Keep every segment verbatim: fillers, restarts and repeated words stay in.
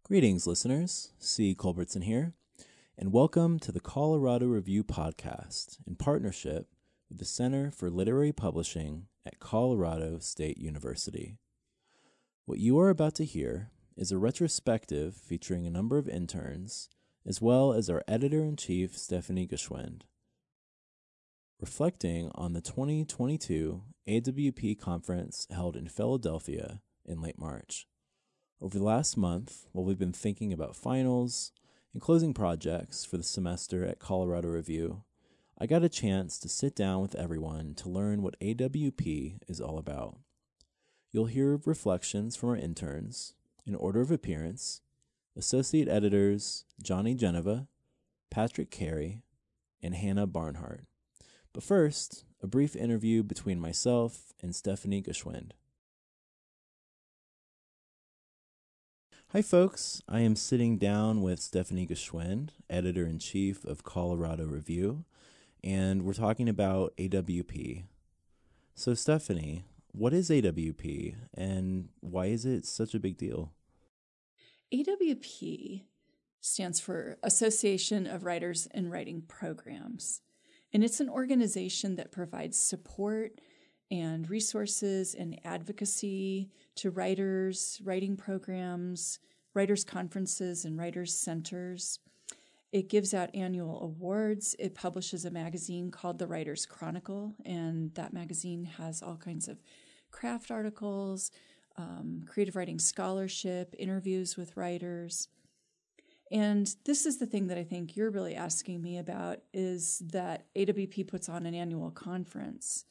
Greetings, listeners. C. Culbertson here, and welcome to the Colorado Review podcast in partnership with the Center for Literary Publishing at Colorado State University. What you are about to hear is a retrospective featuring a number of interns, as well as our editor-in-chief, Stephanie Geschwind, reflecting on the twenty twenty-two A W P conference held in Philadelphia in late March. Over the last month, while we've been thinking about finals and closing projects for the semester at Colorado Review, I got a chance to sit down with everyone to learn what A W P is all about. You'll hear reflections from our interns, in order of appearance, Associate Editors Johnny Geneva, Patrick Carey, and Hannah Barnhart. But first, a brief interview between myself and Stephanie Geschwind. Hi, folks. I am sitting down with Stephanie Geschwind, Editor-in-Chief of Colorado Review, and we're talking about A W P. So, Stephanie, what is A W P, and why is it such a big deal? A W P stands for Association of Writers and Writing Programs, and it's an organization that provides support and resources and advocacy to writers, writing programs, writers' conferences, and writers' centers. It gives out annual awards. It publishes a magazine called The Writers Chronicle, and that magazine has all kinds of craft articles, um, creative writing scholarship, interviews with writers. And this is the thing that I think you're really asking me about, is that A W P puts on an annual conference.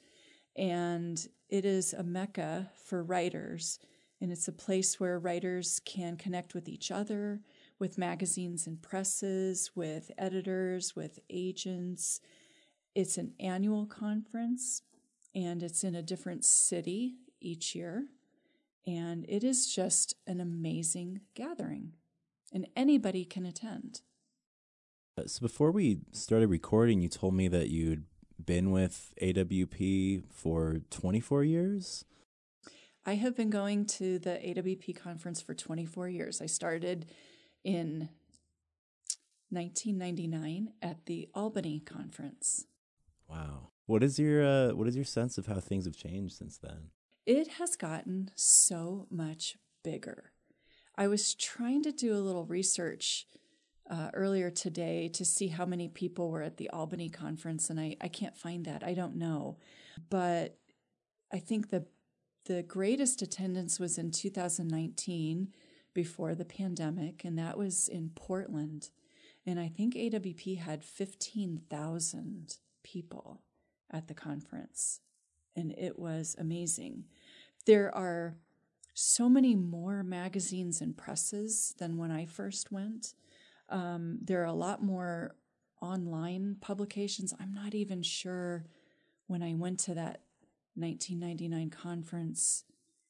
And it is a mecca for writers, and it's a place where writers can connect with each other, with magazines and presses, with editors, with agents. It's an annual conference, and it's in a different city each year, and it is just an amazing gathering, and anybody can attend. So before we started recording, you told me that you'd been with A W P for twenty-four years? I have been going to the A W P conference for twenty-four years. I started in nineteen ninety-nine at the Albany conference. Wow. What is your uh, what is your sense of how things have changed since then? It has gotten so much bigger. I was trying to do a little research Uh, earlier today to see how many people were at the Albany conference, and I, I can't find that. I don't know. But I think the the greatest attendance was in two thousand nineteen, before the pandemic, and that was in Portland. And I think A W P had fifteen thousand people at the conference, and it was amazing. There are so many more magazines and presses than when I first went. Um, there are a lot more online publications. I'm not even sure when I went to that nineteen ninety-nine conference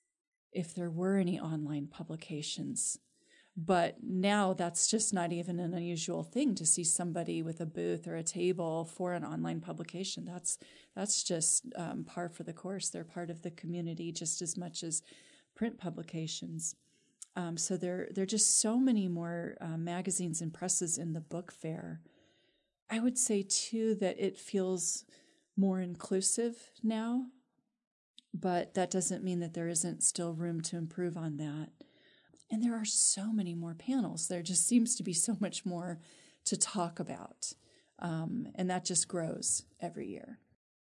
if there were any online publications. But now that's just not even an unusual thing to see somebody with a booth or a table for an online publication. That's that's just um, par for the course. They're part of the community just as much as print publications. Um, so there, there are just so many more uh, magazines and presses in the book fair. I would say, too, that it feels more inclusive now, but that doesn't mean that there isn't still room to improve on that. And there are so many more panels. There just seems to be so much more to talk about, um, and that just grows every year.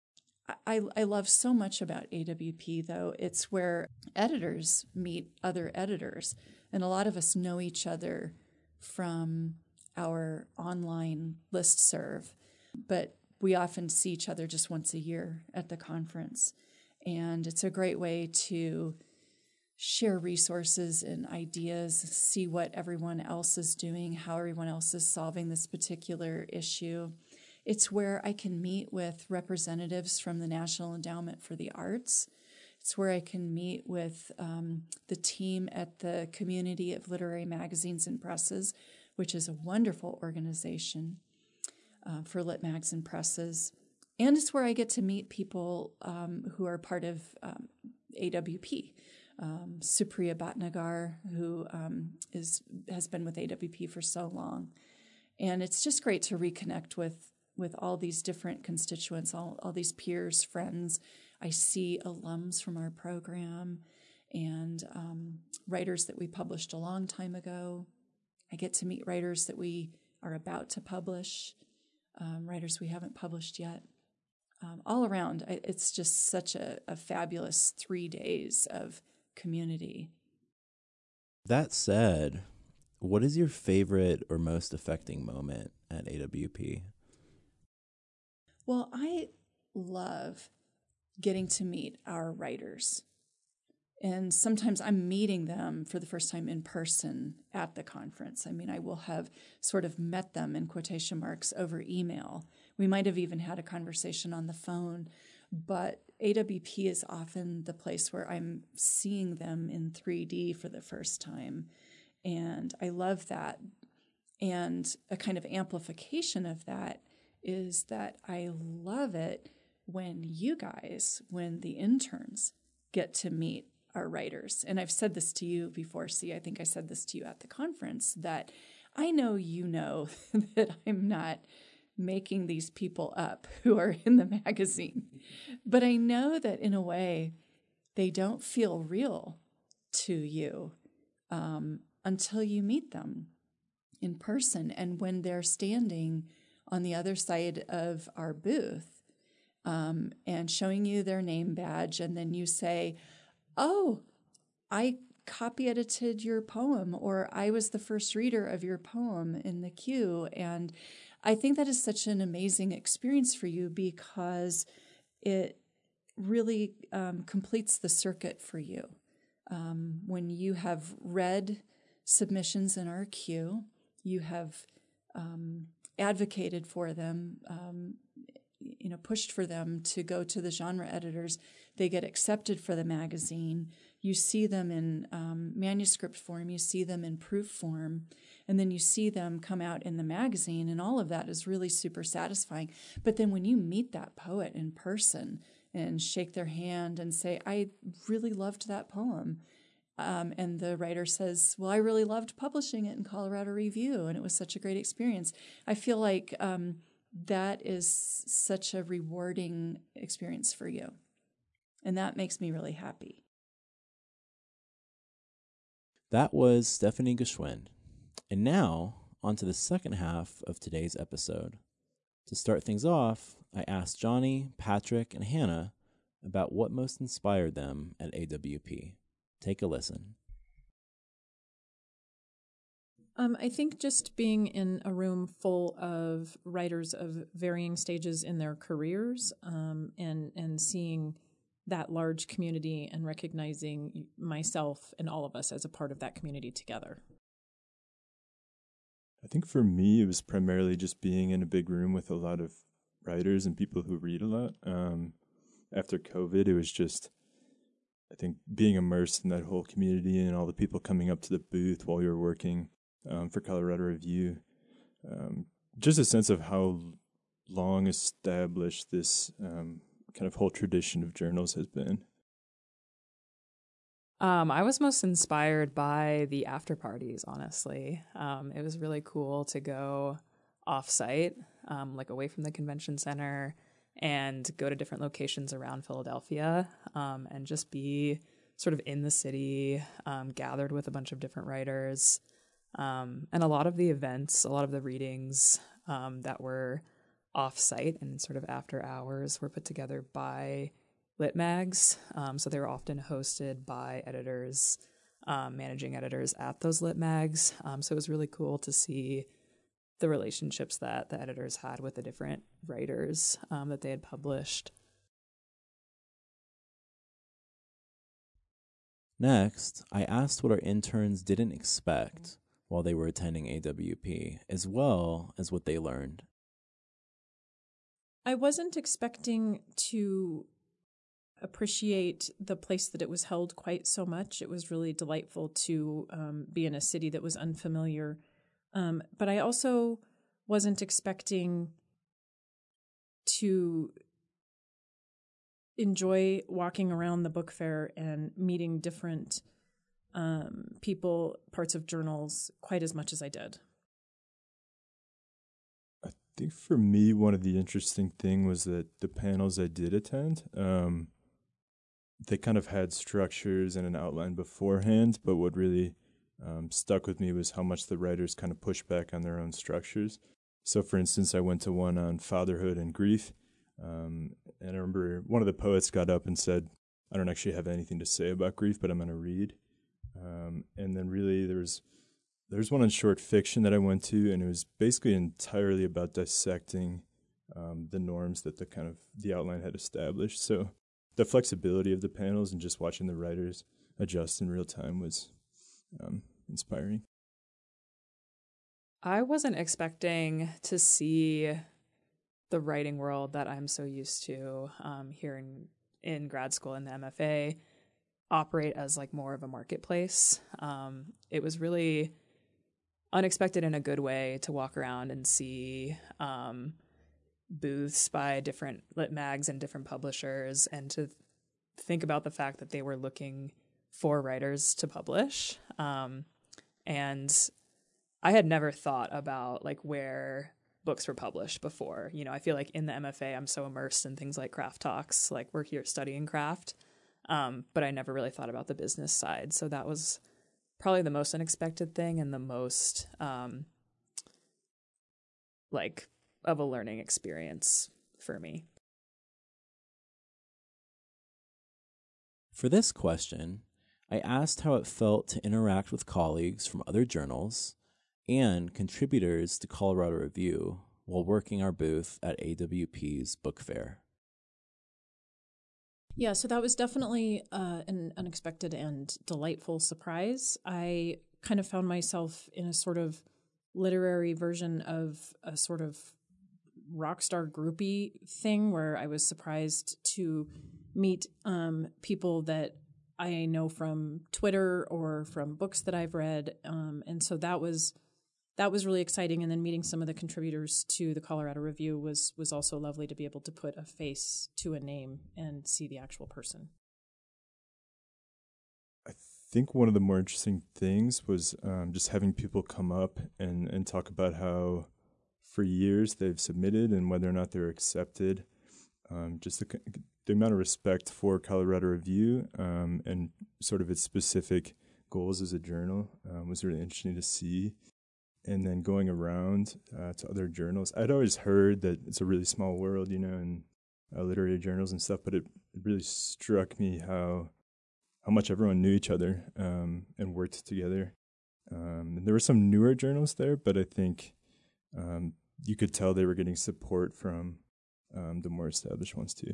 I, I love so much about A W P, though. It's where editors meet other editors, and a lot of us know each other from our online listserv, but we often see each other just once a year at the conference, and it's a great way to share resources and ideas, see what everyone else is doing, how everyone else is solving this particular issue. It's where I can meet with representatives from the National Endowment for the Arts. It's where I can meet with um, the team at the Community of Literary Magazines and Presses, which is a wonderful organization uh, for lit mags and presses. And it's where I get to meet people um, who are part of um, A W P. um, Supriya Bhatnagar, who um, is has been with A W P for so long. And it's just great to reconnect with with all these different constituents, all, all these peers, friends. I see alums from our program and um, writers that we published a long time ago. I get to meet writers that we are about to publish, um, writers we haven't published yet. Um, all around, it's just such a, a fabulous three days of community. That said, what is your favorite or most affecting moment at A W P? Well, I love getting to meet our writers. And sometimes I'm meeting them for the first time in person at the conference. I mean, I will have sort of met them in quotation marks over email. We might have even had a conversation on the phone, but A W P is often the place where I'm seeing them in three D for the first time. And I love that. And a kind of amplification of that is that I love it when you guys, when the interns get to meet our writers. And I've said this to you before, see, I think I said this to you at the conference, that I know you know that I'm not making these people up who are in the magazine. But I know that in a way, they don't feel real to you um, until you meet them in person. And when they're standing on the other side of our booth um, and showing you their name badge, and then you say, oh, I copy edited your poem, or I was the first reader of your poem in the queue. And I think that is such an amazing experience for you because it really um, completes the circuit for you. Um, when you have read submissions in our queue, you have um, advocated for them, um, you know, pushed for them to go to the genre editors. They get accepted for the magazine. You see them in um, manuscript form. You see them in proof form. And then you see them come out in the magazine. And all of that is really super satisfying. But then when you meet that poet in person and shake their hand and say, I really loved that poem. Um, and the writer says, well, I really loved publishing it in Colorado Review, and it was such a great experience. I feel like um, that is such a rewarding experience for you. And that makes me really happy. That was Stephanie Geschwind. And now, on to the second half of today's episode. To start things off, I asked Johnny, Patrick, and Hannah about what most inspired them at A W P. Take a listen. Um, I think just being in a room full of writers of varying stages in their careers um, and, and seeing that large community and recognizing myself and all of us as a part of that community together. I think for me, it was primarily just being in a big room with a lot of writers and people who read a lot. Um, after COVID, it was just, I think, being immersed in that whole community and all the people coming up to the booth while you were working um, for Colorado Review. Um, just a sense of how long established this um, kind of whole tradition of journals has been. Um, I was most inspired by the after parties, honestly. Um, it was really cool to go off-site, um, like away from the convention center, and go to different locations around Philadelphia um, and just be sort of in the city, um, gathered with a bunch of different writers. Um, and a lot of the events, a lot of the readings um, that were off-site and sort of after hours were put together by Lit Mags. Um, so they were often hosted by editors, um, managing editors at those Lit Mags. Um, so it was really cool to see the relationships that the editors had with the different writers um, that they had published. Next, I asked what our interns didn't expect while they were attending A W P, as well as what they learned. I wasn't expecting to appreciate the place that it was held quite so much. It was really delightful to um, be in a city that was unfamiliar. Um, but I also wasn't expecting to enjoy walking around the book fair and meeting different um, people, parts of journals, quite as much as I did. I think for me, one of the interesting thing was that the panels I did attend, um, they kind of had structures and an outline beforehand, but what really um, stuck with me was how much the writers kind of push back on their own structures. So, for instance, I went to one on fatherhood and grief, um, and I remember one of the poets got up and said, I don't actually have anything to say about grief, but I'm going to read. Um, and then really there was, there was one on short fiction that I went to, and it was basically entirely about dissecting um, the norms that the kind of the outline had established. So the flexibility of the panels and just watching the writers adjust in real time was um, inspiring. I wasn't expecting to see the writing world that I'm so used to um, here in, in grad school in the M F A operate as like more of a marketplace. Um, it was really unexpected in a good way to walk around and see um, booths by different lit mags and different publishers, and to think about the fact that they were looking for writers to publish. Um, and I had never thought about like where books were published before. You know, I feel like in the M F A, I'm so immersed in things like craft talks, like we're here studying craft. Um, but I never really thought about the business side. So that was probably the most unexpected thing and the most um, like of a learning experience for me. For this question, I asked how it felt to interact with colleagues from other journals and contributors to Colorado Review while working our booth at A W P's book fair. Yeah, so that was definitely uh, an unexpected and delightful surprise. I kind of found myself in a sort of literary version of a sort of rock star groupie thing where I was surprised to meet um, people that I know from Twitter or from books that I've read. Um, and so that was that was really exciting. And then meeting some of the contributors to the Colorado Review was was also lovely to be able to put a face to a name and see the actual person. I think one of the more interesting things was um, just having people come up and, and talk about how for years they've submitted and whether or not they're accepted. Um, just the, the amount of respect for Colorado Review um, and sort of its specific goals as a journal um, was really interesting to see. And then going around uh, to other journals, I'd always heard that it's a really small world, you know, and uh, literary journals and stuff, but it, it really struck me how how much everyone knew each other um, and worked together. Um, and there were some newer journals there, but I think um, you could tell they were getting support from um, the more established ones too.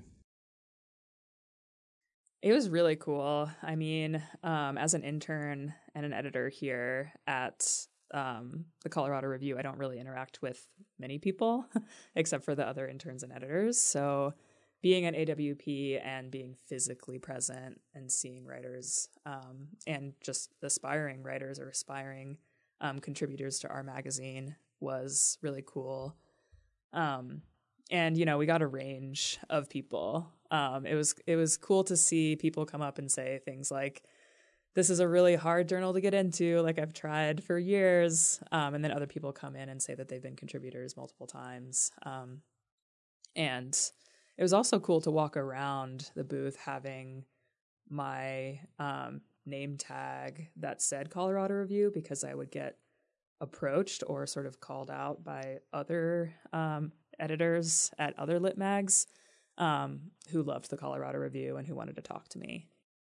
It was really cool. I mean, um, as an intern and an editor here at um, the Colorado Review, I don't really interact with many people except for the other interns and editors. So being at A W P and being physically present and seeing writers um, and just aspiring writers or aspiring um, contributors to our magazine was really cool. Um, and, you know, we got a range of people. Um, it was it was cool to see people come up and say things like, this is a really hard journal to get into, like I've tried for years. Um, and then other people come in and say that they've been contributors multiple times. Um, and it was also cool to walk around the booth having my um, name tag that said Colorado Review, because I would get approached or sort of called out by other um, editors at other lit mags um, who loved the Colorado Review and who wanted to talk to me.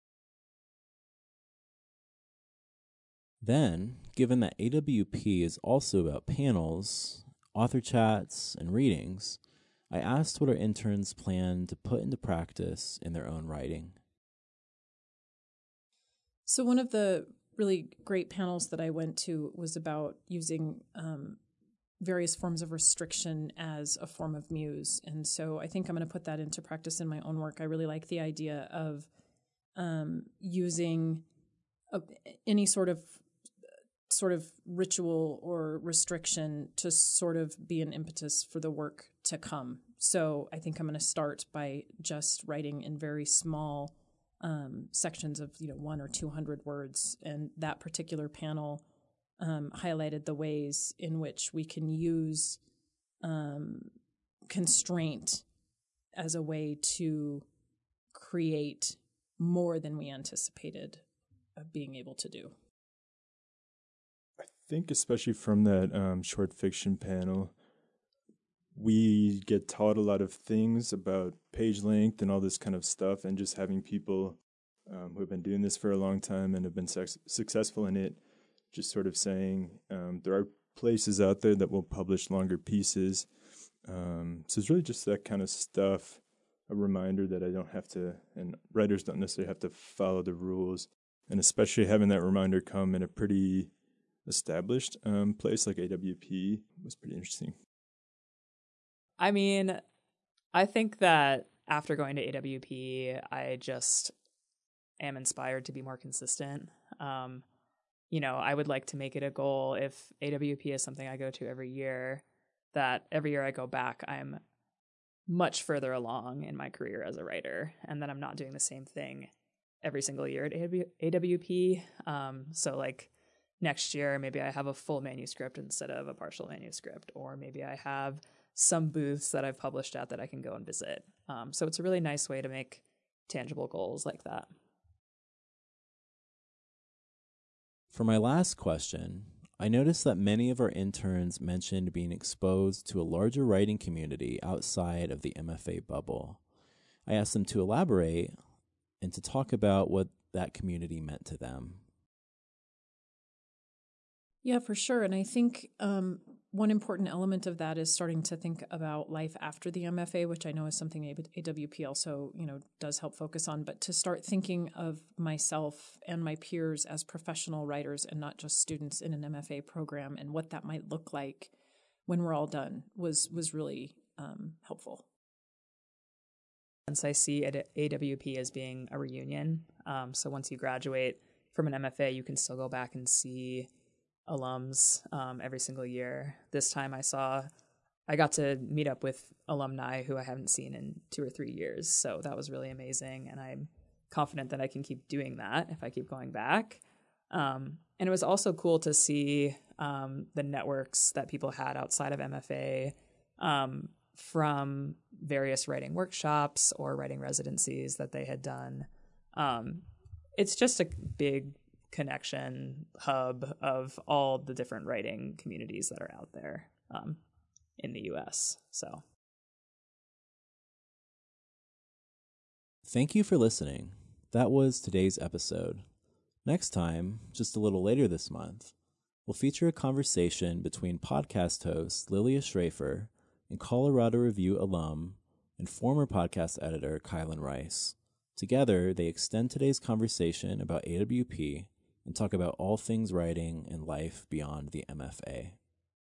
Then, given that A W P is also about panels, author chats, and readings, I asked what our interns plan to put into practice in their own writing. So one of the really great panels that I went to was about using um, various forms of restriction as a form of muse. And so I think I'm going to put that into practice in my own work. I really like the idea of um, using a, any sort of sort of ritual or restriction to sort of be an impetus for the work to come. so I think I'm going to start by just writing in very small um, sections of, you know, one or two hundred words. And that particular panel um, highlighted the ways in which we can use um, constraint as a way to create more than we anticipated of being able to do. I think especially from that um, short fiction panel, we get taught a lot of things about page length and all this kind of stuff, and just having people um, who have been doing this for a long time and have been su- successful in it, just sort of saying um, there are places out there that will publish longer pieces. Um, so it's really just that kind of stuff, a reminder that I don't have to, and writers don't necessarily have to follow the rules, and especially having that reminder come in a pretty established um, place like A W P was pretty interesting. I mean, I think that after going to A W P, I just am inspired to be more consistent. Um, you know, I would like to make it a goal, if A W P is something I go to every year, that every year I go back, I'm much further along in my career as a writer, and that I'm not doing the same thing every single year at A W P. Um, so like next year, maybe I have a full manuscript instead of a partial manuscript, or maybe I have some booths that I've published at that I can go and visit. Um, so it's a really nice way to make tangible goals like that. For my last question, I noticed that many of our interns mentioned being exposed to a larger writing community outside of the M F A bubble. I asked them to elaborate and to talk about what that community meant to them. Yeah, for sure. And I think um, one important element of that is starting to think about life after the M F A, which I know is something A W P also, you know, does help focus on. But to start thinking of myself and my peers as professional writers and not just students in an M F A program, and what that might look like when we're all done was was really um, helpful. Since I see A W P as being a reunion, um, so once you graduate from an M F A, you can still go back and see alums um, every single year. This time I saw, I got to meet up with alumni who I haven't seen in two or three years. So that was really amazing. And I'm confident that I can keep doing that if I keep going back. Um, and it was also cool to see um, the networks that people had outside of M F A um, from various writing workshops or writing residencies that they had done. Um, it's just a big connection hub of all the different writing communities that are out there um, in the U S. So, thank you for listening. That was today's episode. Next time, just a little later this month, we'll feature a conversation between podcast host Lilia Schrafer and Colorado Review alum and former podcast editor Kylan Rice. Together, they extend today's conversation about A W P and talk about all things writing and life beyond the M F A.